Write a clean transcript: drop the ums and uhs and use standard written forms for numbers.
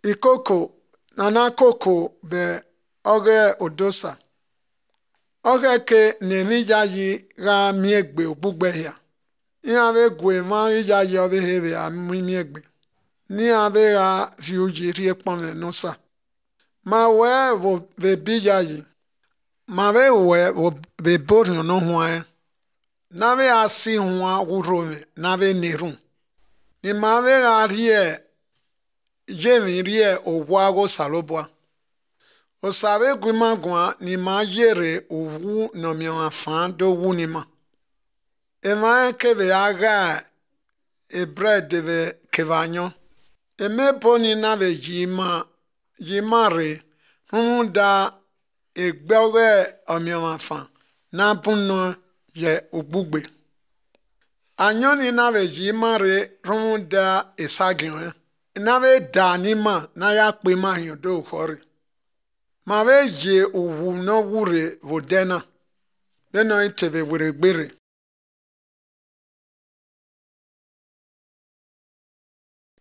Ikoko nana koko be oge odosa oge ke nemija yi ga miegbe ogbugbe ya ihe be gwe ma ija yi obe hebe a miegbe ni abe ga riuji rie kpome nosa ma we wo be bija yi ma be we wo be bori no hwa na be asi hwa wuro me na be neru ni ma be ga rie jemi rie ogwago salobwa osabe gwimagwa ni ma yere owu no mi afan do wu ni ma ema ke be aga e bread be kevanyo eme boni na be yima re hunda egbewe omi afan na bunno ye ogbugbe anyoni na be yima re hunda esagin na be danima na ya pe ma hin do hori ma be je owu no wure vodena be no itebe wure gbere